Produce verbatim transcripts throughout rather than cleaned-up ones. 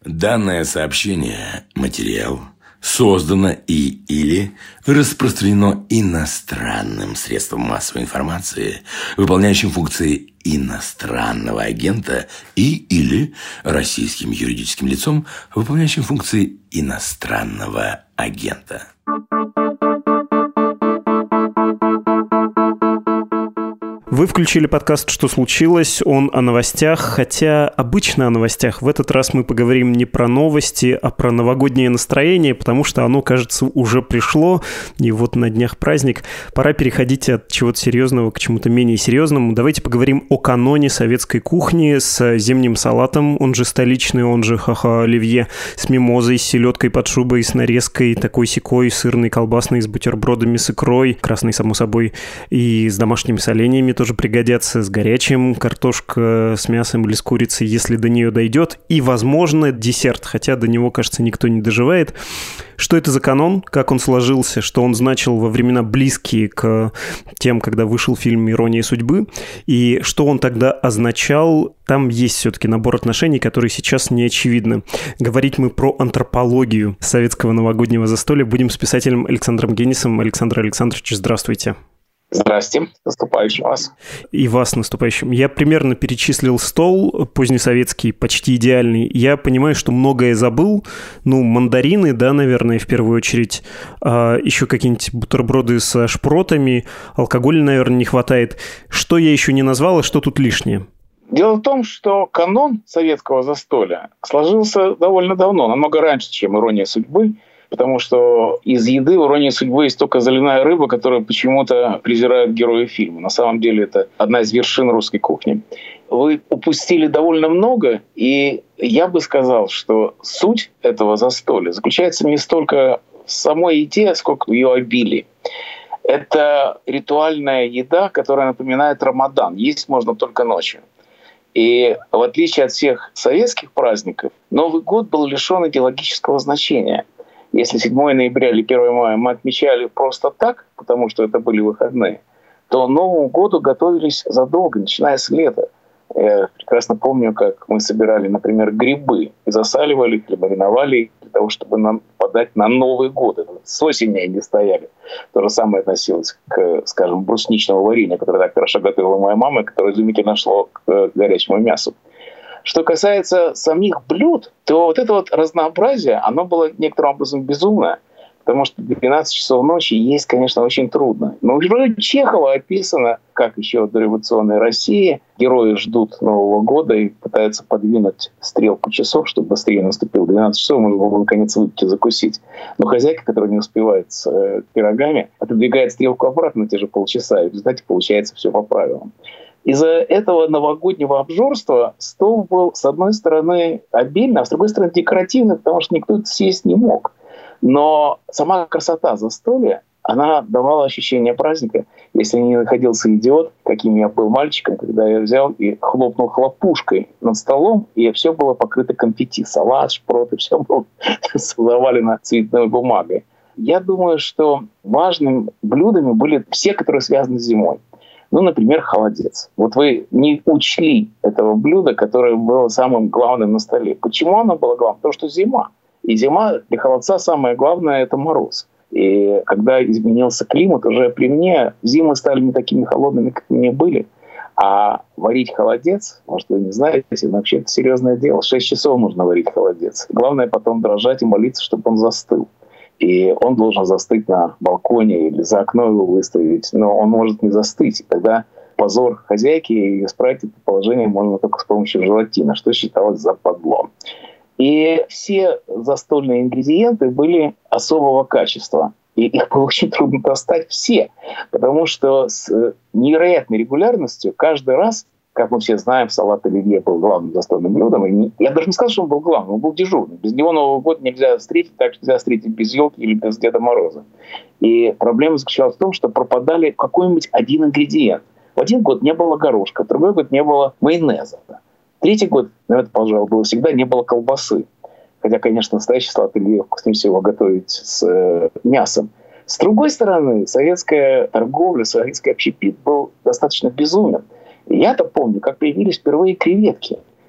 Данное сообщение, материал, создано и или распространено иностранным средством массовой информации, выполняющим функции иностранного агента, и или российским юридическим лицом, выполняющим функции иностранного агента. Вы включили подкаст «Что случилось?». Он о новостях, хотя обычно о новостях. В этот раз мы поговорим не про новости, а про новогоднее настроение, потому что оно, кажется, уже пришло, и вот на днях праздник. Пора переходить от чего-то серьезного к чему-то менее серьезному. Давайте поговорим о каноне советской кухни с зимним салатом, он же столичный, он же ха-ха оливье, с мимозой, с селедкой под шубой, с нарезкой такой-сякой, сырной, колбасной, с бутербродами, с икрой, красной, само собой, и с домашними соленьями тоже пригодятся, с горячим, картошка с мясом или с курицей, если до нее дойдет, и, возможно, десерт, хотя до него, кажется, никто не доживает. Что это за канон, как он сложился, что он значил во времена близкие к тем, когда вышел фильм «Ирония судьбы», и что он тогда означал, там есть все-таки набор отношений, которые сейчас не очевидны. Говорить мы про антропологию советского новогоднего застолья будем с писателем Александром Генисом. Александр Александрович, здравствуйте. Здрасте, с наступающим вас. И вас с наступающим. Я примерно перечислил стол позднесоветский, почти идеальный. Я понимаю, что многое забыл. Ну, мандарины, да, наверное, в первую очередь. А еще какие-нибудь бутерброды со шпротами. Алкоголя, наверное, не хватает. Что я еще не назвал, и что тут лишнее? Дело в том, что канон советского застолья сложился довольно давно, намного раньше, чем «Ирония судьбы». Потому что из еды в «Иронии судьбы» есть только заливная рыба, которую почему-то презирают герои фильма. На самом деле это одна из вершин русской кухни. Вы упустили довольно много, и я бы сказал, что суть этого застолья заключается не столько в самой еде, сколько в ее обилии. Это ритуальная еда, которая напоминает Рамадан. Есть можно только ночью. И в отличие от всех советских праздников, Новый год был лишен идеологического значения. Если седьмого ноября или первого мая мы отмечали просто так, потому что это были выходные, то к Новому году готовились задолго, начиная с лета. Я прекрасно помню, как мы собирали, например, грибы и засаливали их, или мариновали их для того, чтобы нам подать на Новый год. Это с осени они стояли. То же самое относилось к, скажем, брусничному варенью, которое так хорошо готовила моя мама, которое изумительно шло к горячему мясу. Что касается самих блюд, то вот это вот разнообразие, оно было некоторым образом безумное, потому что двенадцать часов ночи есть, конечно, очень трудно. Но уже Чехова описано, как еще в дореволюционной России герои ждут Нового года и пытаются подвинуть стрелку часов, чтобы быстрее наступил двенадцать часов, можно было наконец выйти закусить. Но хозяйка, которая не успевает с э, пирогами, отодвигает стрелку обратно на те же полчаса, и в результате получается все по правилам. Из-за этого новогоднего обжорства стол был, с одной стороны, обильный, а с другой стороны, декоративный, потому что никто это съесть не мог. Но сама красота застолья, она давала ощущение праздника. Если не находился идиот, каким я был мальчиком, когда я взял и хлопнул хлопушкой над столом, и все было покрыто конфетти, салат, шпроты, все было завалено цветной бумагой. Я думаю, что важными блюдами были все, которые связаны с зимой. Ну, например, холодец. Вот вы не учли этого блюда, которое было самым главным на столе. Почему оно было главным? Потому что зима. И зима для холодца самое главное – это мороз. И когда изменился климат, уже при мне зимы стали не такими холодными, как мне были. А варить холодец, может, вы не знаете, но вообще это серьезное дело. Шесть часов нужно варить холодец. Главное потом дрожать и молиться, чтобы он застыл. И он должен застыть на балконе или за окно его выставить. Но он может не застыть. И тогда позор хозяйки, и исправить это положение можно только с помощью желатина, что считалось западлом. И все застольные ингредиенты были особого качества. И их было очень трудно достать все. Потому что с невероятной регулярностью каждый раз, как мы все знаем, салат оливье был главным застольным блюдом. И не, я даже не сказал, что он был главным, он был дежурным. Без него Новый год нельзя встретить, так же нельзя встретить без елки или без Деда Мороза. И проблема заключалась в том, что пропадали какой-нибудь один ингредиент. В один год не было горошка, в другой год не было майонеза. Третий год, ну это, пожалуй, было всегда, не было колбасы. Хотя, конечно, настоящий салат оливье вкуснее всего готовить с э, мясом. С другой стороны, советская торговля, советский общепит был достаточно безумен. Я-то помню, как появились впервые креветки.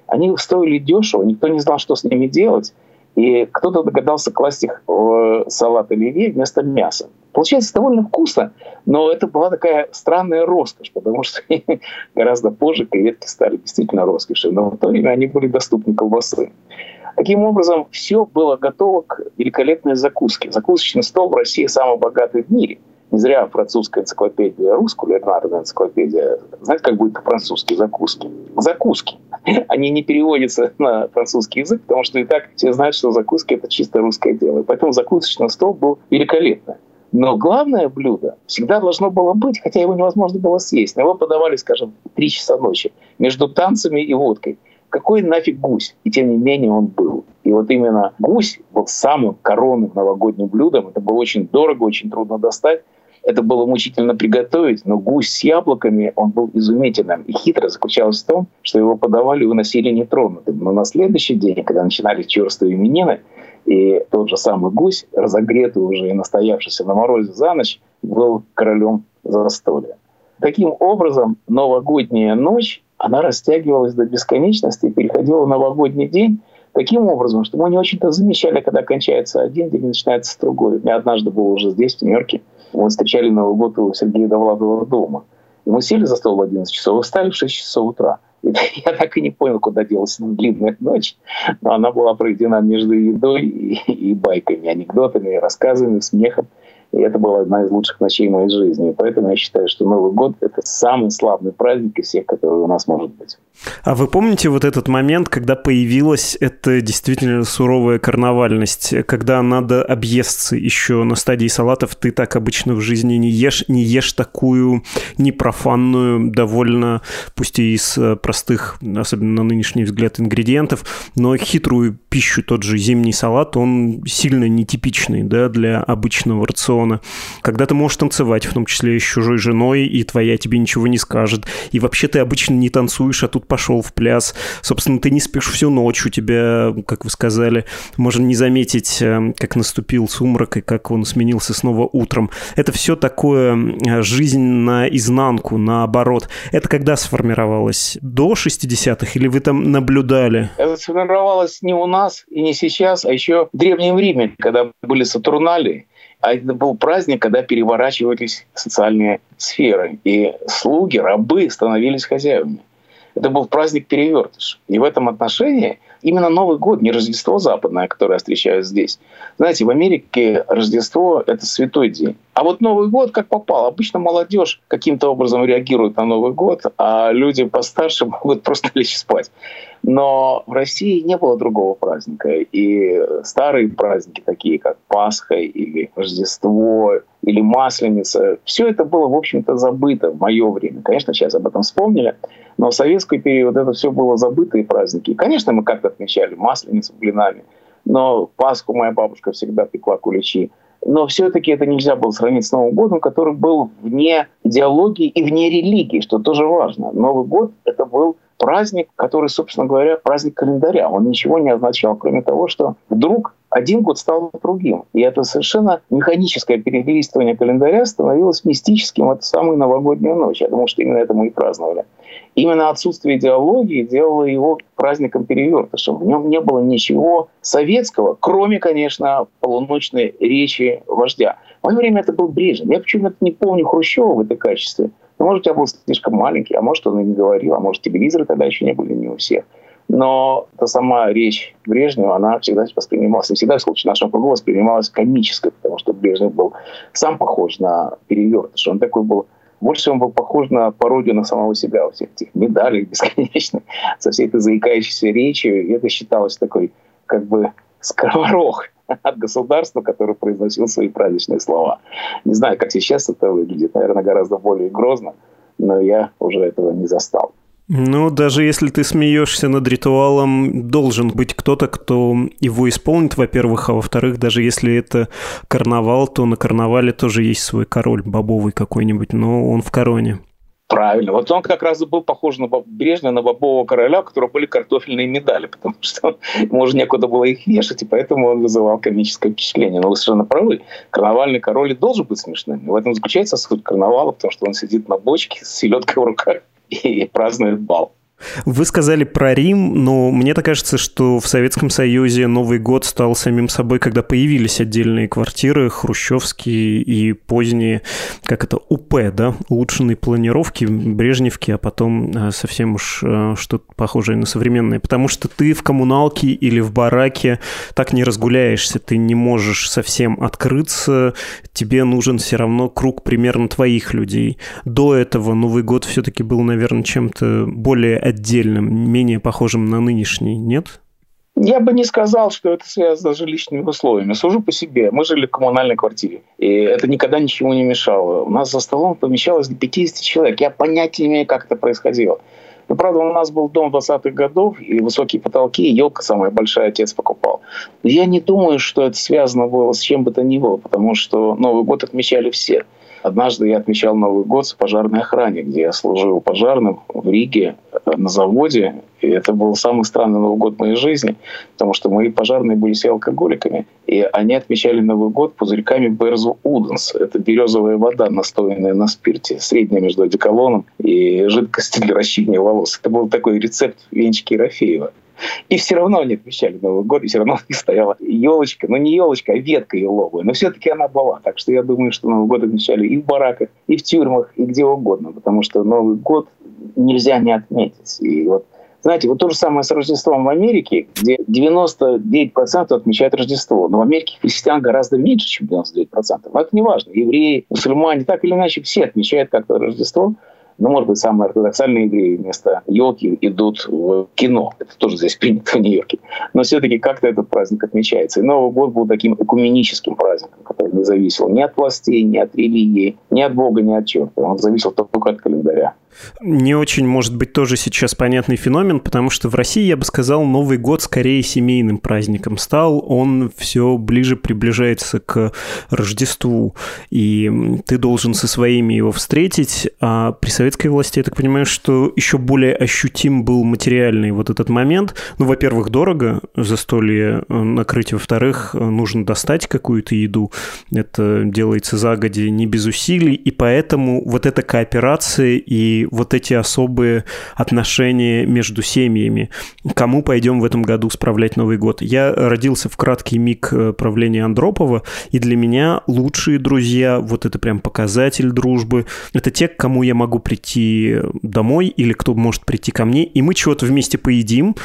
они стоили дешево, никто не знал, что с ними делать. И кто-то догадался класть их в салат оливье вместо мяса. Получается довольно вкусно, но это была такая странная роскошь, потому что гораздо позже креветки стали действительно роскошью, но в то время они были доступны колбасы. Таким образом, все было готово к великолепной закуске. Закусочный стол в России самый богатый в мире. Не зря французская энциклопедия, русская или народная энциклопедия, знаете, как будет по-французски закуски? Закуски. Они не переводятся на французский язык, потому что и так все знают, что закуски – это чисто русское дело. И поэтому закусочный стол был великолепный. Но главное блюдо всегда должно было быть, хотя его невозможно было съесть. Но его подавали, скажем, в три часа ночи между танцами и водкой. Какой нафиг гусь? И тем не менее он был. И вот именно гусь был самым коронным новогодним блюдом. Это было очень дорого, очень трудно достать. Это было мучительно приготовить, но гусь с яблоками, он был изумительным. И хитрость заключалась в том, что его подавали и выносили нетронутым. Но на следующий день, когда начинались черствые именины, и тот же самый гусь, разогретый уже и настоявшийся на морозе за ночь, был королем застолья. Таким образом, новогодняя ночь, она растягивалась до бесконечности и переходила в новогодний день таким образом, что мы не очень-то замечали, когда кончается один день и начинается другой. Я однажды был уже здесь, в Нью-Йорке. Мы встречали Новый год у Сергея Довлатова дома. И мы сели за стол в одиннадцать часов и встали в шесть часов утра. И я так и не понял, куда делась длинная ночь. Но она была проведена между едой и, и байками, анекдотами, рассказами, смехом. И это была одна из лучших ночей моей жизни. И поэтому я считаю, что Новый год – это самый славный праздник из всех, которые у нас может быть. А вы помните вот этот момент, когда появилась эта действительно суровая карнавальность, когда надо объесться еще на стадии салатов? Ты так обычно в жизни не ешь, не ешь такую непрофанную, довольно, пусть и из простых, особенно на нынешний взгляд, ингредиентов, но хитрую пищу. Тот же зимний салат, он сильно нетипичный, да, для обычного рациона. Когда ты можешь танцевать, в том числе и с чужой женой, и твоя тебе ничего не скажет. И вообще ты обычно не танцуешь, а тут пошел в пляс. Собственно, ты не спишь всю ночь. У тебя, как вы сказали, можно не заметить, как наступил сумрак и как он сменился снова утром. Это все такое жизнь наизнанку, наоборот. Это когда сформировалось? До шестидесятых? Или вы там наблюдали? Это сформировалось не у нас и не сейчас, а еще в Древнем Риме, когда были Сатурналии. А это был праздник, когда переворачивались социальные сферы. И слуги, рабы становились хозяевами. Это был праздник-перевертыш. И в этом отношении именно Новый год, не Рождество западное, которое я встречаю здесь. Знаете, в Америке Рождество – это святой день. А вот Новый год как попало. Обычно молодежь каким-то образом реагирует на Новый год, а люди постарше могут просто лечь спать. Но в России не было другого праздника. И старые праздники, такие как Пасха или Рождество, или Масленица, все это было, в общем-то, забыто в мое время. Конечно, сейчас об этом вспомнили, но в советский период это все было забытые праздники. И, конечно, мы как-то отмечали Масленицу блинами, но Пасху моя бабушка всегда пекла куличи. Но все-таки это нельзя было сравнить с Новым годом, который был вне идеологии и вне религии, что тоже важно. Новый год – это был праздник, который, собственно говоря, праздник календаря. Он ничего не означал, кроме того, что вдруг один год стал другим. И это совершенно механическое перелистывание календаря становилось мистическим от самой новогодней ночи. Я думаю, что именно это мы и праздновали. Именно отсутствие идеологии делало его праздником-перевертышем. В нем не было ничего советского, кроме, конечно, полуночной речи вождя. В мое время это был Брежнев. Я почему-то не помню Хрущева в этом качестве. Ну, может, я был слишком маленький, а может, он и не говорил, а может, телевизоры тогда еще не были не у всех. Но эта сама речь Брежнева, она всегда воспринималась, не всегда в случае нашего круга воспринималась комической, потому что Брежнев был сам похож на перевертыш. Он такой был, больше он был похож на пародию на самого себя, во всех этих медалях бесконечных, со всей этой заикающейся речью. И это считалось такой, как бы, скоморох от государства, который произносил свои праздничные слова. Не знаю, как сейчас это выглядит, наверное, гораздо более грозно, но я уже этого не застал. Ну, даже если ты смеешься над ритуалом, должен быть кто-то, кто его исполнит, во-первых, а во-вторых, даже если это карнавал, то на карнавале тоже есть свой король бобовый какой-нибудь, но он в короне. Правильно. Вот он как раз и был похож на Брежнева, на бобового короля, у которого были картофельные медали, потому что ему уже некуда было их вешать, и поэтому он вызывал комическое впечатление. Но вы совершенно правы, карнавальный король должен быть смешным. В этом заключается суть карнавала, потому что он сидит на бочке с селедкой в руках и празднует бал. Вы сказали про Рим, но мне так кажется, что в Советском Союзе Новый год стал самим собой, когда появились отдельные квартиры, хрущевские и поздние, как это, УП, да, улучшенные планировки, брежневки, а потом совсем уж что-то похожее на современное. Потому что ты в коммуналке или в бараке так не разгуляешься, ты не можешь совсем открыться, тебе нужен все равно круг примерно твоих людей. До этого Новый год все-таки был, наверное, чем-то более отдельным, менее похожим на нынешний, нет? Я бы не сказал, что это связано с жилищными условиями. Сужу по себе. Мы жили в коммунальной квартире. И это никогда ничего не мешало. У нас за столом помещалось до пятьдесят человек. Я понятия не имею, как это происходило. Но, правда, у нас был дом двадцатых годов, и высокие потолки, и елка самая большая отец покупал. Я не думаю, что это связано было с чем бы то ни было, потому что Новый год отмечали все. Однажды я отмечал Новый год в пожарной охране, где я служил пожарным в Риге на заводе. И это был самый странный Новый год в моей жизни, потому что мои пожарные были все алкоголиками. И они отмечали Новый год пузырьками Берзу Уденс. Это березовая вода, настоянная на спирте, средняя между одеколоном и жидкостью для ращения волос. Это был такой рецепт Венчики Ерофеева. И все равно они отмечали Новый год, и все равно у них стояла елочка. Ну, не елочка, а ветка еловая. Но все-таки она была. Так что я думаю, что Новый год отмечали и в бараках, и в тюрьмах, и где угодно. Потому что Новый год нельзя не отметить. И вот, знаете, вот то же самое с Рождеством в Америке, где девяносто девять процентов отмечают Рождество. Но в Америке христиан гораздо меньше, чем девяносто девять процентов. Но это не важно. Евреи, мусульмане, так или иначе, все отмечают как-то Рождество. Ну, может быть, самые ортодоксальные евреи вместо елки идут в кино. Это тоже здесь принято в Нью-Йорке. Но все-таки как-то этот праздник отмечается. И Новый год был таким экуменическим праздником, который не зависел ни от властей, ни от религии, ни от Бога, ни от черта. Он зависел только от календаря. Не очень, может быть, тоже сейчас понятный феномен, потому что в России, я бы сказал, Новый год скорее семейным праздником стал. Он все ближе приближается к Рождеству, и ты должен со своими его встретить. А при советской власти, я так понимаю, что еще более ощутим был материальный вот этот момент. Ну, во-первых, дорого застолье накрыть, во-вторых, нужно достать какую-то еду. Это делается загодя не без усилий, и поэтому вот эта кооперация и вот эти особые отношения между семьями. Кому пойдем в этом году справлять Новый год? Я родился в краткий миг правления Андропова, и для меня лучшие друзья, вот это прям показатель дружбы, это те, к кому я могу прийти домой или кто может прийти ко мне, и мы чего-то вместе поедим,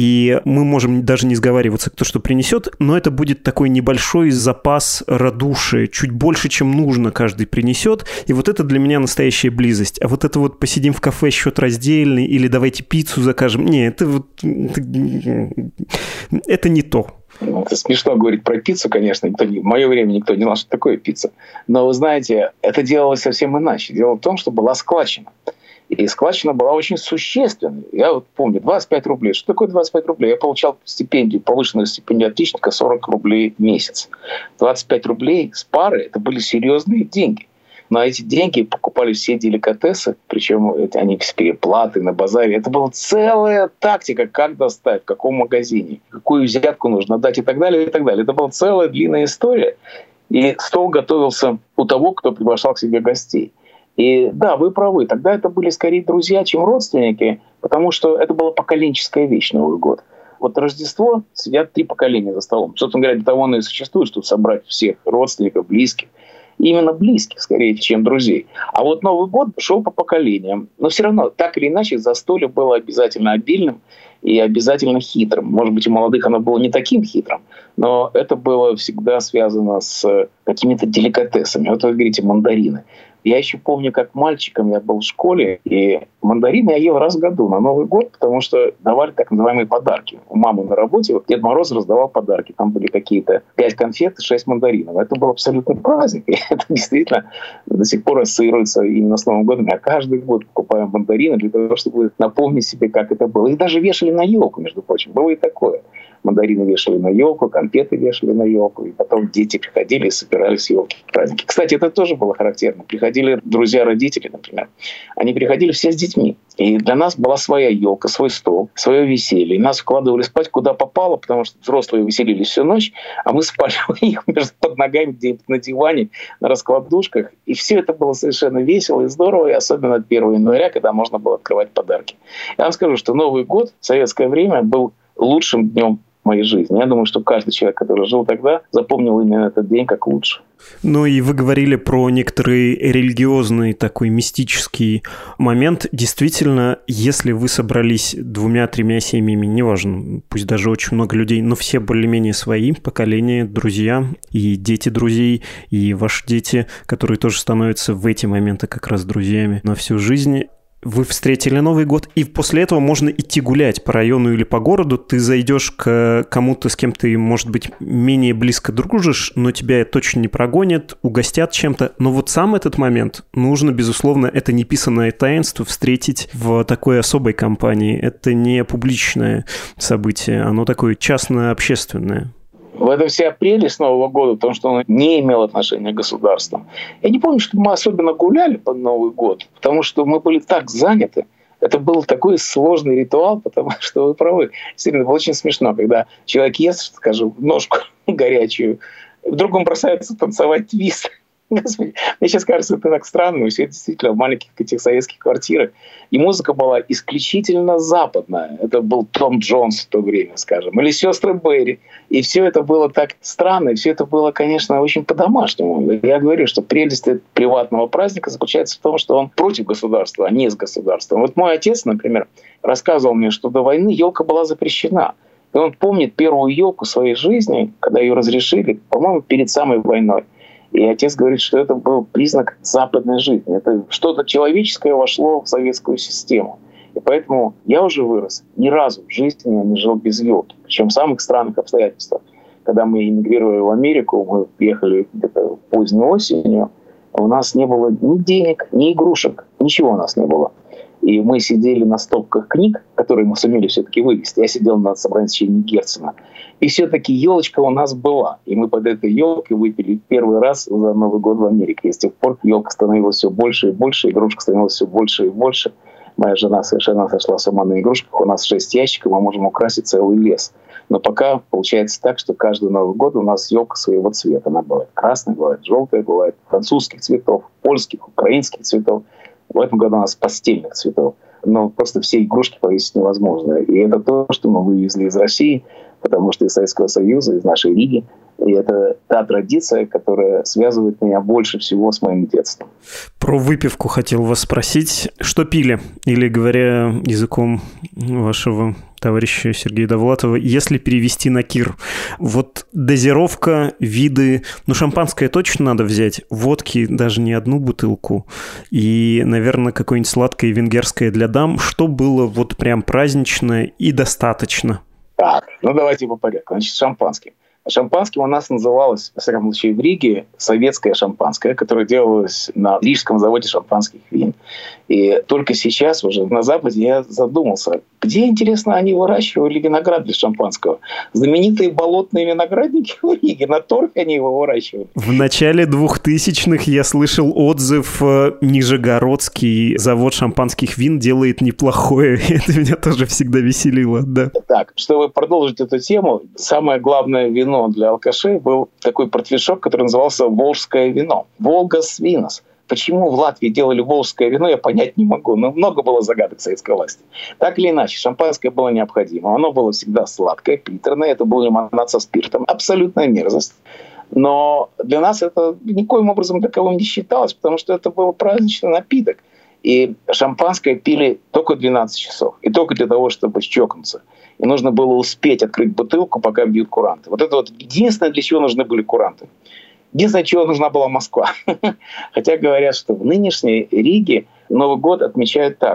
и мы можем даже не сговариваться, кто что принесет, но это будет такой небольшой запас радушия, чуть больше, чем нужно каждый принесет, и вот это для меня настоящая близость. А вот это вот посидим в кафе, счет раздельный, или давайте пиццу закажем. Не, это вот... Это, это не то. Это смешно говорить про пиццу, конечно. Никто не, в мое время никто не знал, что такое пицца. Но вы знаете, это делалось совсем иначе. Дело в том, что была складчина. И складчина была очень существенной. Я вот помню, двадцать пять рублей. Что такое двадцать пять рублей? Я получал стипендию, повышенную стипендию отличника, сорок рублей в месяц. двадцать пять рублей с пары – это были серьезные деньги. На эти деньги покупали все деликатесы, причем они с переплаты на базаре. Это была целая тактика, как достать, в каком магазине, какую взятку нужно дать и так далее, и так далее. Это была целая длинная история. И стол готовился у того, кто приглашал к себе гостей. И да, вы правы, тогда это были скорее друзья, чем родственники, потому что это была поколенческая вещь, Новый год. Вот Рождество, сидят три поколения за столом. Собственно говоря, для того оно и существует, чтобы собрать всех родственников, близких. Именно близких, скорее, чем друзей. А вот Новый год шел по поколениям. Но все равно, так или иначе, застолье было обязательно обильным и обязательно хитрым. Может быть, у молодых оно было не таким хитрым, но это было всегда связано с какими-то деликатесами. Вот вы говорите, мандарины. Я еще помню, как мальчиком я был в школе, и мандарины я ел раз в году на Новый год, потому что давали так называемые подарки. У мамы на работе вот Дед Мороз раздавал подарки. Там были какие-то пять конфет и шесть мандаринов. Это был абсолютный праздник. И это действительно до сих пор ассоциируется именно с Новым годом. Я каждый год покупаю мандарины для того, чтобы напомнить себе, как это было. Их даже вешали на елку, между прочим. Было и такое. мандарины вешали на елку, конфеты вешали на елку, и потом дети приходили и собирались елки в праздники. Кстати, это тоже было характерно. Приходили друзья-родители, например. Они приходили все с детьми. И для нас была своя елка, свой стол, свое веселье. И нас вкладывали спать куда попало, потому что взрослые веселились всю ночь, а мы спали у них под ногами где-нибудь на диване, на раскладушках. И все это было совершенно весело и здорово, и особенно первого января, когда можно было открывать подарки. Я вам скажу, что Новый год в советское время был лучшим днем моей жизни. Я думаю, что каждый человек, который жил тогда, запомнил именно этот день как лучший. Ну и вы говорили про некоторый религиозный такой мистический момент. Действительно, если вы собрались двумя-тремя семьями, неважно, пусть даже очень много людей, но все более-менее свои, поколения, друзья и дети друзей, и ваши дети, которые тоже становятся в эти моменты как раз друзьями на всю жизнь. Вы встретили Новый год, и после этого можно идти гулять по району или по городу. Ты зайдешь к кому-то, с кем ты, может быть, менее близко дружишь, но тебя точно не прогонят, угостят чем-то. Но вот сам этот момент нужно, безусловно, это неписанное таинство встретить в такой особой компании. Это не публичное событие, оно такое частно-общественное. В этом вся прелесть Нового года, потому что он не имел отношения к государству. Я не помню, что мы особенно гуляли под Новый год, потому что мы были так заняты. Это был такой сложный ритуал, потому что вы правы. Действительно, было очень смешно, когда человек ест, скажем, ножку горячую, вдруг он бросается танцевать твист. Господи, мне сейчас кажется, это так странно. Все это действительно в маленьких этих советских квартирах. И музыка была исключительно западная. Это был Том Джонс в то время, скажем, или сестры Берри. И все это было так странно, и все это было, конечно, очень по-домашнему. Я говорю, что прелесть приватного праздника заключается в том, что он против государства, а не с государством. Вот мой отец, например, рассказывал мне, что до войны елка была запрещена. И он помнит первую елку своей жизни, когда ее разрешили, по-моему, перед самой войной. И отец говорит, что это был признак западной жизни. Это что-то человеческое вошло в советскую систему. И поэтому я уже вырос. Ни разу в жизни я не жил без елки. Причем в самых странных обстоятельствах. Когда мы эмигрировали в Америку, мы приехали где-то поздней осенью, у нас не было ни денег, ни игрушек. Ничего у нас не было. И мы сидели на стопках книг, которые мы сумели все-таки вывести. Я сидел на собрании сочинений Герцена. И все-таки елочка у нас была. И мы под этой елкой выпили первый раз за Новый год в Америке. И с тех пор елка становилась все больше и больше, игрушек становилось все больше и больше. Моя жена совершенно сошла с ума на игрушках. У нас шесть ящиков, мы можем украсить целый лес. Но пока получается так, что каждый Новый год у нас елка своего цвета. Она бывает красная, бывает желтая, бывает французских цветов, польских, украинских цветов. В этом году у нас постельных цветов. Но просто все игрушки повесить невозможно. И это то, что мы вывезли из России, потому что из Советского Союза, из нашей Риги. И это та традиция, которая связывает меня больше всего с моим детством. Про выпивку хотел вас спросить. Что пили? Или, говоря языком вашего товарища Сергея Довлатова, если перевести на кир. Вот дозировка, виды... Ну, шампанское точно надо взять. Водки даже не одну бутылку. И, наверное, какое-нибудь сладкое венгерское для дам. Что было вот прям праздничное и достаточно? Так, ну давайте по порядку. Значит, шампанским. Шампанским у нас называлось, во всяком случае, в Риге советское шампанское, которое делалось на Рижском заводе шампанских вин. И только сейчас уже на Западе я задумался, где, интересно, они выращивали виноград для шампанского. Знаменитые болотные виноградники в Риге, на торфе они его выращивали. В начале двухтысячных я слышал отзыв: Нижегородский завод шампанских вин делает неплохое. Это меня тоже всегда веселило, да. Так, чтобы продолжить эту тему, самое главное вино для алкашей был такой портвейшок, который назывался «Волжское вино». «Волгас винос». Почему в Латвии делали волжское вино, я понять не могу. Но много было загадок советской власти. Так или иначе, шампанское было необходимо. Оно было всегда сладкое, приторное. Это был лимонад со спиртом. Абсолютная мерзость. Но для нас это никоим образом таковым не считалось, потому что это был праздничный напиток. И шампанское пили только двенадцать часов. И только для того, чтобы чокнуться. И нужно было успеть открыть бутылку, пока бьют куранты. Вот это вот единственное, для чего нужны были куранты. Единственное, чего нужна была Москва. Хотя говорят, что в нынешней Риге Новый год отмечают так.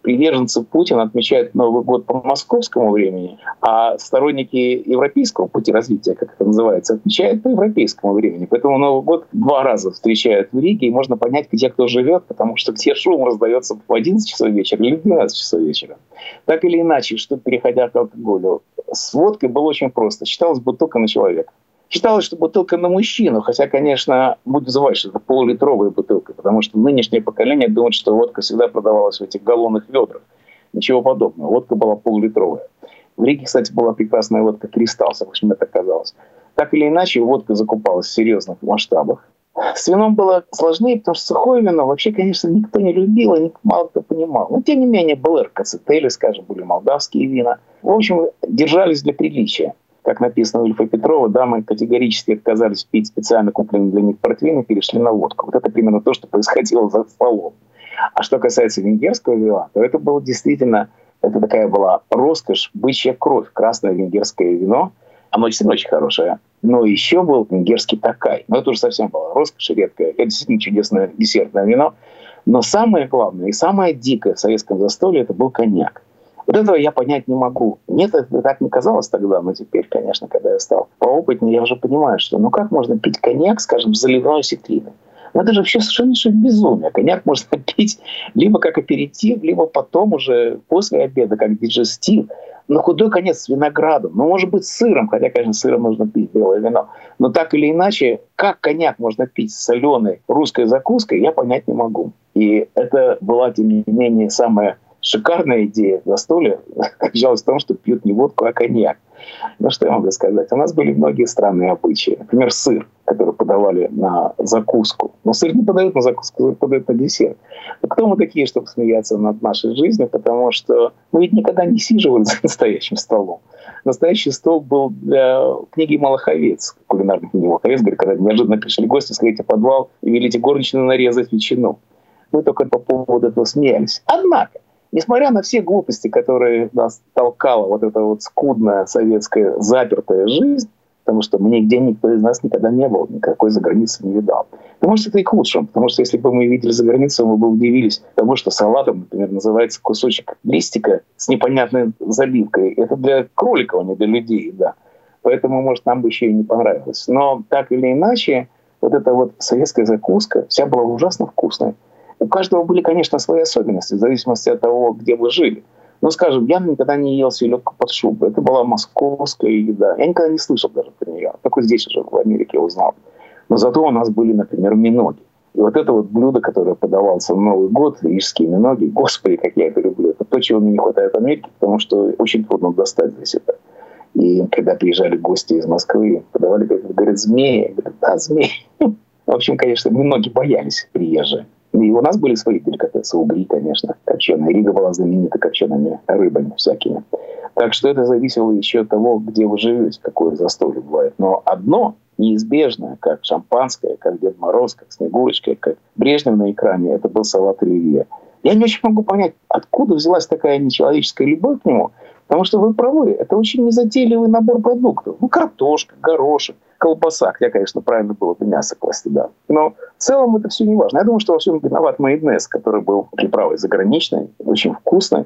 приверженцы Путина отмечают Новый год по московскому времени, а сторонники европейского пути развития, как это называется, отмечают по европейскому времени. Поэтому Новый год два раза встречают в Риге, и можно понять, где кто живет, потому что где шум раздается в одиннадцать часов вечера или в двенадцать часов вечера. Так или иначе, что переходя к алкоголю, с водкой было очень просто. Считалось бутылка на человека. Считалось, что бутылка на мужчину, хотя, конечно, будет забывать, что это полулитровая бутылка, потому что нынешнее поколение думает, что водка всегда продавалась в этих галлонных ведрах. Ничего подобного. Водка была полулитровая. В Риге, кстати, была прекрасная водка «Кристалл», в общем, это оказалось. Так или иначе, водка закупалась в серьезных масштабах. С вином было сложнее, потому что сухое вино вообще, конечно, никто не любил, и мало кто понимал. Но, тем не менее, был РКЦТели, скажем, были молдавские вина. В общем, держались для приличия. Как написано у Ильфа Петрова, дамы категорически отказались пить специально купленный для них портвейн и перешли на водку. Вот это примерно то, что происходило за столом. А что касается венгерского вина, то это было действительно, это такая была роскошь, бычья кровь, красное венгерское вино. Оно действительно очень хорошее. Но еще был венгерский такай. Но это уже совсем была роскошь редкая. Это действительно чудесное десертное вино. Но самое главное и самое дикое в советском застолье это был коньяк. Вот этого я понять не могу. Мне это так не казалось тогда, но теперь, конечно, когда я стал поопытнее, я уже понимаю, что ну как можно пить коньяк, скажем, с заливной осетриной? Ну это же вообще совершеннейшее безумие. Коньяк можно пить либо как аперитив, либо потом уже после обеда, как диджестив. На худой конец с виноградом, ну, может быть, с сыром, хотя, конечно, с сыром нужно пить белое вино. Но так или иначе, как коньяк можно пить с соленой русской закуской, я понять не могу. И это была, тем не менее, самая шикарная идея застолья заключалась в том, что пьют не водку, а коньяк. Ну, что я могу сказать? У нас были многие странные обычаи. Например, сыр, который подавали на закуску. Но сыр не подают на закуску, сыр подают на десерт. Но кто мы такие, чтобы смеяться над нашей жизнью? Потому что мы ведь никогда не сиживали за настоящим столом. Настоящий стол был для книги «Малаховец», кулинарной книги «Малаховец», говорит, когда неожиданно пришли гости, сходите в подвал и велите горничной нарезать ветчину. Мы только по поводу этого смеялись. Однако, несмотря на все глупости, которые нас толкала вот эта вот скудная советская запертая жизнь, потому что мы нигде никто из нас никогда не был, никакой заграницы не видал. Но может это и к лучшему, потому что если бы мы видели за границу, мы бы удивились тому, что салатом, например, называется кусочек листика с непонятной заливкой. Это для кроликов, а не для людей, да. Поэтому, может, нам бы еще и не понравилось. Но так или иначе, вот эта вот советская закуска вся была ужасно вкусной. У каждого были, конечно, свои особенности, в зависимости от того, где вы жили. Ну, скажем, я никогда не ел селедку под шубой. Это была московская еда. Я никогда не слышал даже про нее. Только здесь уже, в Америке, узнал. Но зато у нас были, например, миноги. И вот это вот блюдо, которое подавался в Новый год, рижские миноги, господи, как я это люблю. Это то, чего мне не хватает в Америке, потому что очень трудно достать здесь это. И когда приезжали гости из Москвы, подавали, говорят, змеи. Говорят, да, змеи. В общем, конечно, миноги боялись приезжие. И у нас были свои деликатесы, угри, конечно, копченые. Рига была знаменита копчеными рыбами всякими. Так что это зависело еще от того, где вы живете, какое застолье бывает. Но одно неизбежное, как шампанское, как Дед Мороз, как Снегурочка, как Брежнев на экране, это был салат оливье. Я не очень могу понять, откуда взялась такая нечеловеческая любовь к нему, потому что вы правы, это очень незатейливый набор продуктов. Ну, картошка, горошек, колбаса, хотя, конечно, правильно было бы мясо класть туда. Но в целом это все не важно. Я думаю, что во всем виноват майонез, который был приправой заграничной, очень вкусной.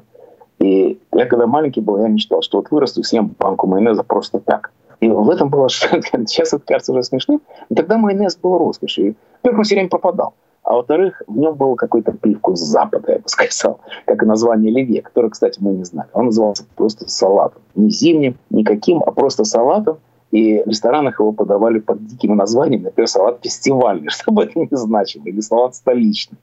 И я, когда маленький был, я мечтал, что вот вырасту и съем банку майонеза просто так. И в этом было что-то... Сейчас это кажется уже смешным. Но тогда майонез был роскошью. Во-первых, он все время пропадал. А во-вторых, в нем был какой-то привкус Запада, я бы сказал, как и название оливье, которое, кстати, мы не знали. Он назывался просто салатом. Не зимним, никаким, а просто салатом. И в ресторанах его подавали под дикими названиями, например, салат фестивальный, что бы это ни значило, или салат столичный.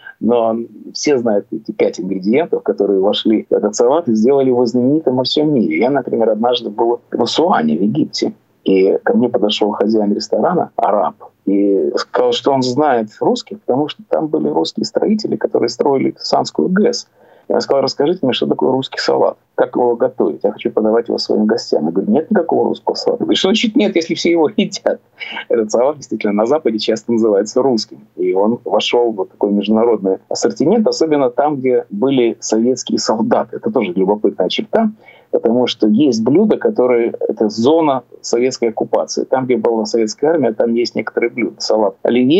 Но все знают эти пять ингредиентов, которые вошли в этот салат и сделали его знаменитым во всем мире. Я, например, однажды был в Асуане, в Египте, и ко мне подошел хозяин ресторана, араб, и сказал, что он знает русских, потому что там были русские строители, которые строили Санскую ГЭС. Я сказал, расскажите мне, что такое русский салат, как его готовить, я хочу подавать его своим гостям. Я говорю, нет никакого русского салата. Я говорю, что значит нет, если все его едят? Этот салат действительно на Западе часто называется русским. И он вошел в такой международный ассортимент, особенно там, где были советские солдаты. Это тоже любопытная черта, потому что есть блюда, которые... Это зона советской оккупации. Там, где была советская армия, там есть некоторые блюда. Салат оливье,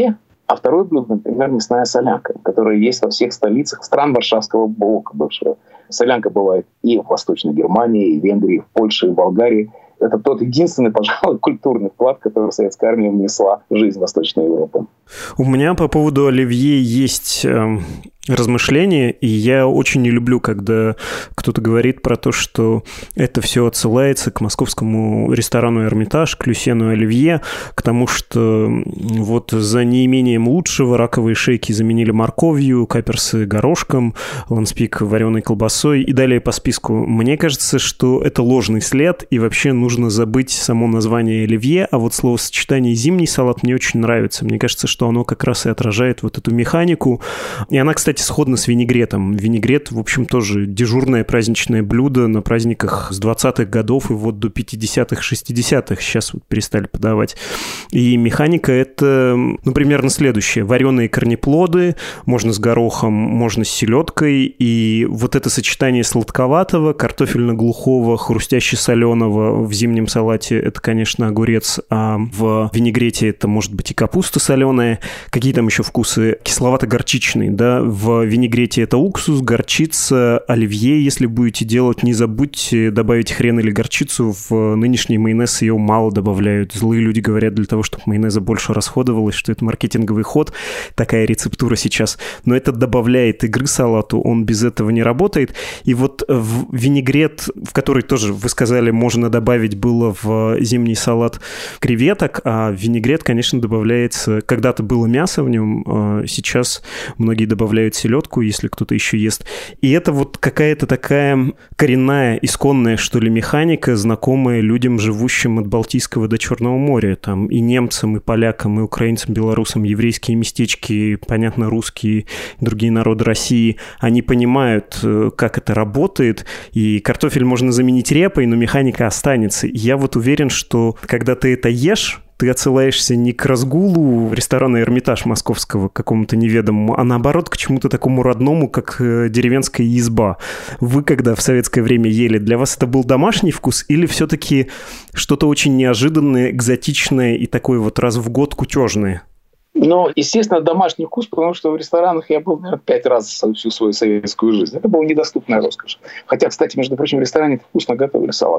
А второе блюдо, например, мясная солянка, которая есть во всех столицах стран Варшавского блока бывшего. Солянка бывает и в Восточной Германии, и в Венгрии, и в Польше, и в Болгарии. Это тот единственный, пожалуй, культурный вклад, который советская армия внесла в жизнь Восточной Европы. У меня по поводу оливье есть э, размышления, и я очень не люблю, когда кто-то говорит про то, что это все отсылается к московскому ресторану «Эрмитаж», к Люсьену Оливье, к тому, что вот за неимением лучшего раковые шейки заменили морковью, каперсы горошком, ланспик вареной колбасой и далее по списку. Мне кажется, что это ложный след, и вообще нужно забыть само название оливье, а вот словосочетание «зимний салат» мне очень нравится. Мне кажется, что оно как раз и отражает вот эту механику. И она, кстати, сходна с винегретом. Винегрет, в общем, тоже дежурное праздничное блюдо на праздниках с двадцатых годов и вот до пятидесятых, шестидесятых. Сейчас вот перестали подавать. И механика — это, ну, примерно следующее. Вареные корнеплоды, можно с горохом, можно с селедкой. И вот это сочетание сладковатого, картофельно-глухого, хрустяще-соленого в зимнем салате — это, конечно, огурец, а в винегрете это может быть и капуста соленая. Какие там еще вкусы? Кисловато-горчичный, да? В винегрете это уксус, горчица, оливье. Если будете делать, не забудьте добавить хрен или горчицу. В нынешний майонез ее мало добавляют. Злые люди говорят, для того, чтобы майонеза больше расходовалось, что это маркетинговый ход. Такая рецептура сейчас. Но это добавляет игры салату. Он без этого не работает. И вот в винегрет, в который тоже, вы сказали, можно добавить было в зимний салат креветок, а винегрет, конечно, добавляется... Когда-то было мясо в нем, сейчас многие добавляют селедку, если кто-то еще ест. И это вот какая-то такая коренная, исконная, что ли, механика, знакомая людям, живущим от Балтийского до Черного моря. Там и немцам, и полякам, и украинцам, белорусам, еврейские местечки, понятно, русские, другие народы России. Они понимают, как это работает, и картофель можно заменить репой, но механика останется. И я вот уверен, что когда ты это ешь, ты отсылаешься не к разгулу ресторана «Эрмитаж» московского, какому-то неведомому, а наоборот к чему-то такому родному, как деревенская изба. Вы, когда в советское время ели, для вас это был домашний вкус или все-таки что-то очень неожиданное, экзотичное и такое вот раз в год кутежное? Ну, естественно, домашний вкус, потому что в ресторанах я был, наверное, пять раз всю свою советскую жизнь. Это была недоступная роскошь. Хотя, кстати, между прочим, в ресторане вкусно готовили салат.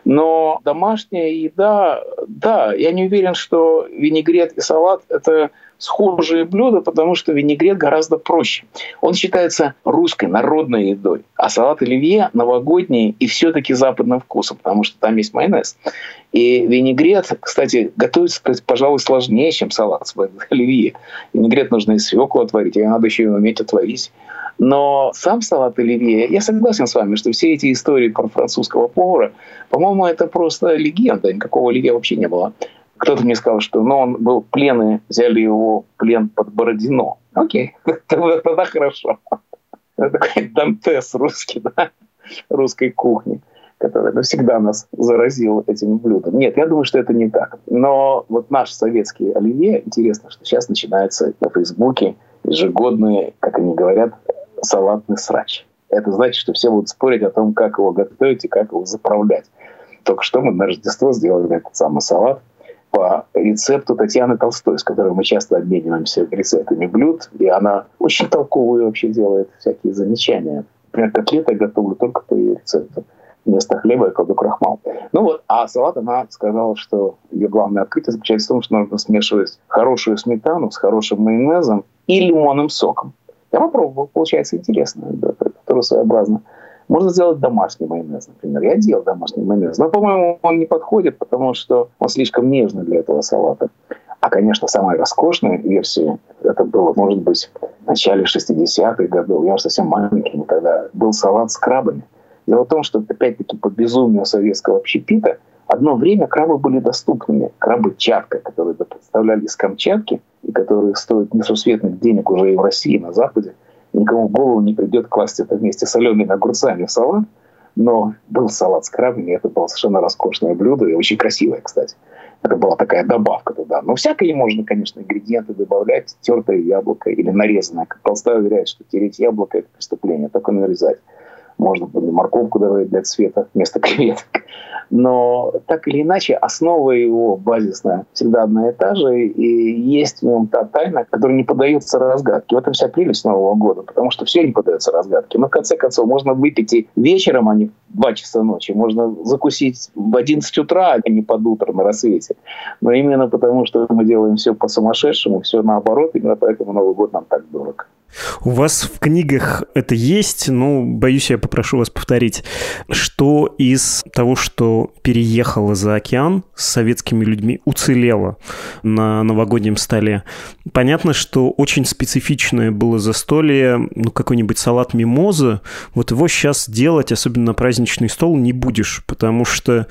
Но домашняя еда, да, я не уверен, что винегрет и салат – это схожие блюда, потому что винегрет гораздо проще. Он считается русской, народной едой, а салат оливье новогодний и все-таки западным вкусом, потому что там есть майонез. И винегрет, кстати, готовится, пожалуй, сложнее, чем салат с оливье. Винегрет нужно и свеклу отварить, и надо еще и уметь отварить. Но сам салат оливье, я согласен с вами, что все эти истории про французского повара, по-моему, это просто легенда, никакого оливье вообще не было. Кто-то мне сказал, что ну, он был пленный, взяли его в плен под Бородино. Окей, тогда хорошо. Это такой Дантес русский, да, русской кухни, который навсегда нас заразил этим блюдом. Нет, я думаю, что это не так. Но вот наш советский оливье, интересно, что сейчас начинается на Фейсбуке ежегодный, как они говорят, салатный срач. Это значит, что все будут спорить о том, как его готовить и как его заправлять. Только что мы на Рождество сделали этот самый салат по рецепту Татьяны Толстой, с которой мы часто обмениваемся рецептами блюд, и она очень толковые вообще делает всякие замечания. Например, котлеты я готовлю только по ее рецепту. Вместо хлеба я кладу крахмал. Ну вот, а салат она сказала, что ее главное открытие заключается в том, что нужно смешивать хорошую сметану с хорошим майонезом и лимонным соком. Я попробовал, получается интересно, да, это своеобразно. Можно сделать домашний майонез, например. Я делал домашний майонез. Но, по-моему, он не подходит, потому что он слишком нежный для этого салата. А, конечно, самая роскошная версия, это было, может быть, в начале шестидесятых годов. Я уже совсем маленький тогда. Был салат с крабами. Дело в том, что, опять-таки, по безумию советского общепита, одно время крабы были доступными. Крабы-чатка, которые представляли из Камчатки, и которые стоят несусветных денег уже и в России, и на Западе. Никому в голову не придет класть это вместе с солеными огурцами в салат. Но был салат с крабами, это было совершенно роскошное блюдо, и очень красивое, кстати. Это была такая добавка туда. Но всякое можно, конечно, ингредиенты добавлять. Тертое яблоко или нарезанное. Как Толстой уверяет, что тереть яблоко – это преступление, только нарезать. можно морковку добавить для цвета вместо креветок. Но так или иначе, основа его базисная всегда одна и та же, и есть в нем та тайна, которая не поддается разгадке. В этом вся прелесть Нового года, потому что все не поддается разгадке. Но в конце концов можно выпить и вечером, а не в два часа ночи. Можно закусить в одиннадцать утра, а не под утро на рассвете. Но именно потому, что мы делаем все по-сумасшедшему, все наоборот, именно поэтому Новый год нам так дорог. У вас в книгах это есть, но, боюсь, я попрошу вас повторить. Что из того, что переехало за океан с советскими людьми, уцелело на новогоднем столе? Понятно, что очень специфичное было застолье, ну, какой-нибудь салат мимоза, вот его сейчас делать, особенно на праздничный стол, не будешь, потому что,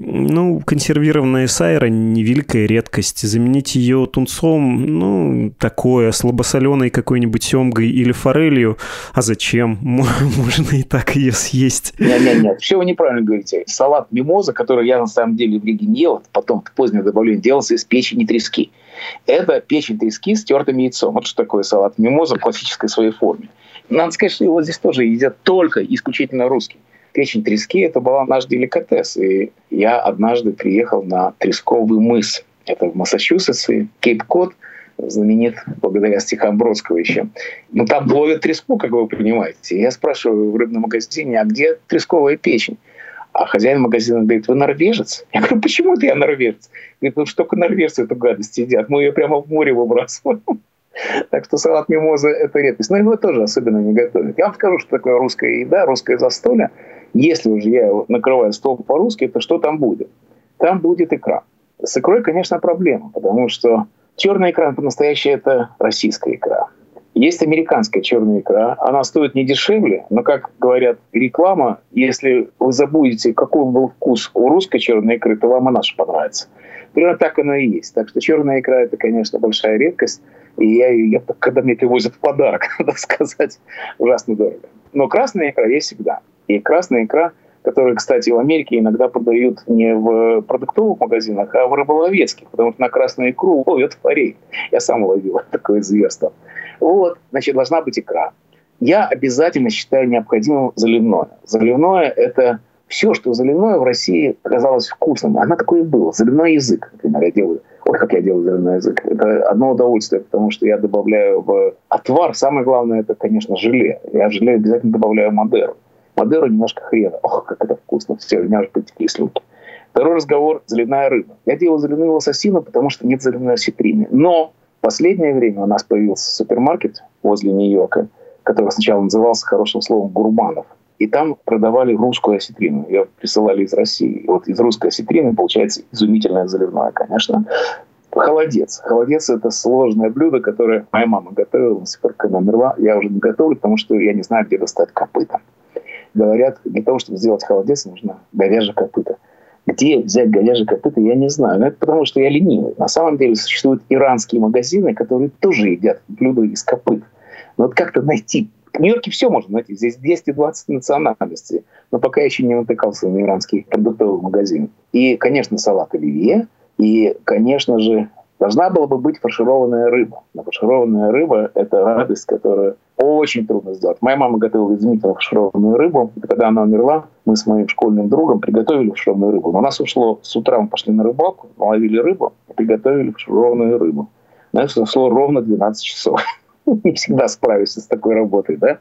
ну, консервированная сайра – невеликая редкость. Заменить ее тунцом, ну, такое, слабосоленой какой-нибудь семгой или форелью. А зачем? Можно и так ее съесть. Нет, нет, нет. Все вы неправильно говорите. Салат мимоза, который я на самом деле в Риге не ел, потом позднее добавление, делался из печени трески. Это печень трески с тертым яйцом. Вот что такое салат мимоза в классической своей форме. Надо сказать, что его здесь тоже едят только исключительно русские. Печень трески – это был наш деликатес. И я однажды приехал на Тресковый мыс. Это в Массачусетсе, Кейп-Код, знаменит благодаря стихам Бродского еще. Но там ловят треску, как вы понимаете. Я спрашиваю в рыбном магазине, а где тресковая печень? А хозяин магазина говорит, вы норвежец? Я говорю, почему это я норвежец? Говорит, ну что только норвежцы эту гадость едят. Мы ее прямо в море выбрасываем. Так что салат мимоза – это редкость. Но его тоже особенно не готовят. Я вам скажу, что такое русская еда, русское застолье. Если уже я накрываю стол по-русски, то что там будет? Там будет икра. С икрой, конечно, проблема, потому что черная икра по-настоящему это российская икра. Есть американская черная икра. Она стоит не дешевле, но, как говорят, реклама, если вы забудете, какой был вкус у русской черной икры, то вам и наша понравится. Примерно так оно и есть. Так что черная икра – это, конечно, большая редкость. И я, я, когда мне привозят в подарок, надо сказать, ужасно дорого. Но красная икра есть всегда. И красная икра, которую, кстати, в Америке иногда продают не в продуктовых магазинах, а в рыболовецких, потому что на красную икру ловят форель. Я сам ловил такое зверство. Вот, значит, должна быть икра. Я обязательно считаю необходимым заливное. Заливное – это все, что заливное в России оказалось вкусным. Она такое и было. Заливной язык, например, я делаю. Ой, как я делаю заливной язык. Это одно удовольствие, потому что я добавляю в отвар. Самое главное – это, конечно, желе. Я в желе обязательно добавляю мадеру. Мадеру немножко хрена. Ох, как это вкусно. Все, у меня уже потекли слюнки. Второй разговор – заливная рыба. Я делаю заливную лососину, потому что нет заливной осетрины. Но в последнее время у нас появился супермаркет возле Нью-Йорка, который сначала назывался хорошим словом «Гурманов». И там продавали русскую осетрину. Ее присылали из России. И вот из русской осетрины получается изумительное заливное, конечно. Холодец. Холодец – это сложное блюдо, которое моя мама готовила. До сих пор, когда умерла, я уже не готовлю, потому что я не знаю, где достать копыта. Говорят, для того, чтобы сделать холодец, нужно говяжье копыто. Где взять говяжье копыто, я не знаю. Но это потому, что я ленивый. На самом деле существуют иранские магазины, которые тоже едят блюда из копыт. Но вот как-то найти. В Нью-Йорке все можно найти. Здесь двести двадцать национальностей. Но пока я еще не натыкался на иранский продуктовый магазин. И, конечно, салат оливье. И, конечно же, должна была бы быть фаршированная рыба. Но фаршированная рыба – это радость, которую очень трудно сделать. Моя мама готовила изумительно фаршированную рыбу. И когда она умерла, мы с моим школьным другом приготовили фаршированную рыбу. Но у нас ушло с утра, мы пошли на рыбалку, наловили рыбу и приготовили фаршированную рыбу. На это ушло ровно двенадцать часов. Не всегда справишься с такой работой, да?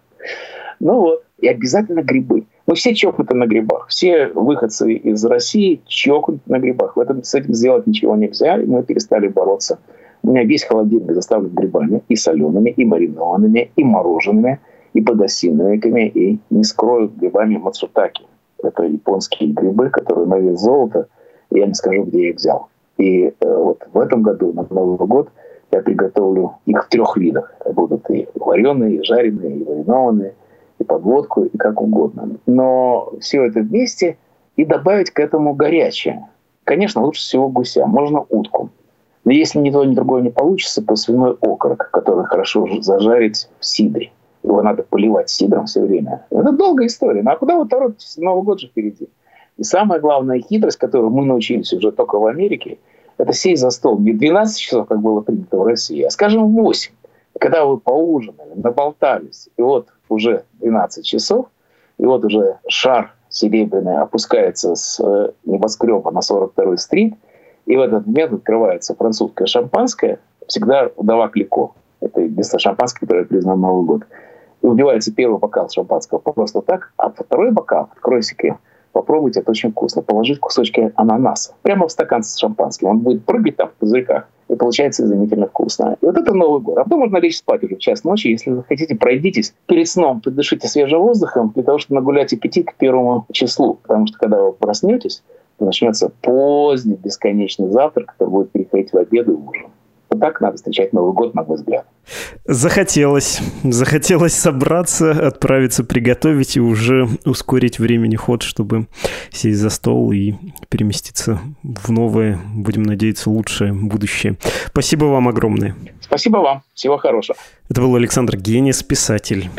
Ну вот. И обязательно грибы. Мы все чокнуты на грибах. Все выходцы из России чокнуты на грибах. В этом, с этим сделать ничего нельзя. И мы перестали бороться. У меня весь холодильник заставлен грибами. И солеными, и маринованными, и мороженными, и подосиновиками, и, не скрою, грибами мацутаки. Это японские грибы, которые на вес золота. И я не скажу, где я их взял. И э, вот в этом году, на Новый год, я приготовлю их в трех видах. Будут и вареные, и жареные, и маринованные, и под водку, и как угодно. Но все это вместе и добавить к этому горячее. Конечно, лучше всего гуся. Можно утку. Но если ни то, ни другое не получится, то свиной окорок, который хорошо зажарить в сидре. Его надо поливать сидром все время. Это долгая история. Ну а куда вы торопитесь? Новый год же впереди. И самая главная хитрость, которую мы научились уже только в Америке, это сесть за стол не двенадцать часов, как было принято в России, а, скажем, восемь. Когда вы поужинали, наболтались, и вот уже двенадцать часов, И вот уже шар серебряный опускается с небоскреба на сорок второй стрит, и в этот момент открывается французское шампанское, всегда вдова Клико. Это единственное шампанское, которое признано Новый год. И убивается первый бокал шампанского просто так, а второй бокал, открой секрет, попробуйте, это очень вкусно, положить кусочки ананаса прямо в стакан с шампанским. Он будет прыгать там в пузырьках, и получается изумительно вкусно. И вот это Новый год. А потом можно лечь спать уже в час ночи. Если вы хотите, пройдитесь перед сном, подышите свежим воздухом, для того, чтобы нагулять аппетит к первому числу. Потому что когда вы проснетесь, то начнется поздний бесконечный завтрак, который будет переходить в обед и ужин. Вот так надо встречать Новый год, на мой взгляд. Захотелось. Захотелось собраться, отправиться приготовить и уже ускорить времени ход, чтобы сесть за стол и переместиться в новое, будем надеяться, лучшее будущее. Спасибо вам огромное. Спасибо вам. Всего хорошего. Это был Александр Генис, писатель.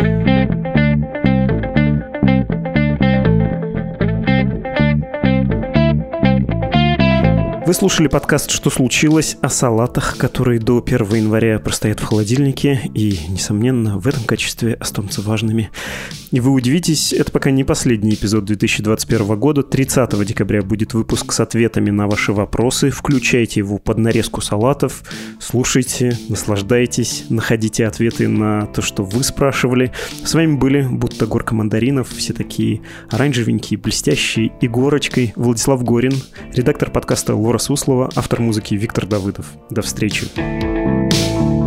Вы слушали подкаст «Что случилось?» о салатах, которые до первого января простоят в холодильнике и, несомненно, в этом качестве останутся важными. И вы удивитесь, это пока не последний эпизод две тысячи двадцать первого года. тридцатого декабря будет выпуск с ответами на ваши вопросы. Включайте его под нарезку салатов, слушайте, наслаждайтесь, находите ответы на то, что вы спрашивали. С вами были будто горка мандаринов, все такие оранжевенькие, блестящие, и горочкой Владислав Горин, редактор подкаста Лора Суслова, автор музыки Виктор Давыдов. До встречи.